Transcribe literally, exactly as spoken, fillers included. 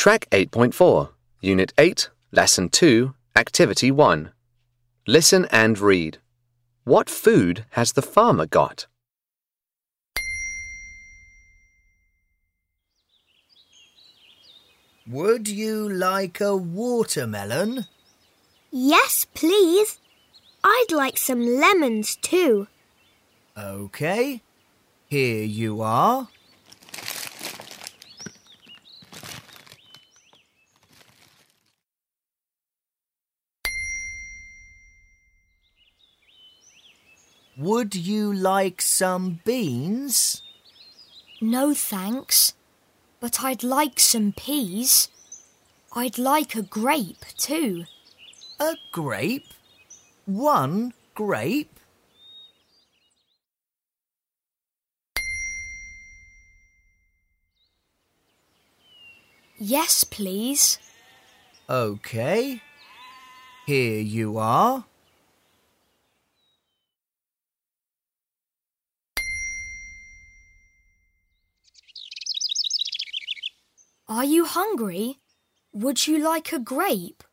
Track eight point four, Unit eight, Lesson two, Activity one. Listen and read. What food has the farmer got? Would you like a watermelon? Yes, please. I'd like some lemons too. OK. Here you are. Would you like some beans? No, thanks. But I'd like some peas. I'd like a grape too. A grape? One grape? Yes, please. OK. Here you are. Are you hungry? Would you like a grape?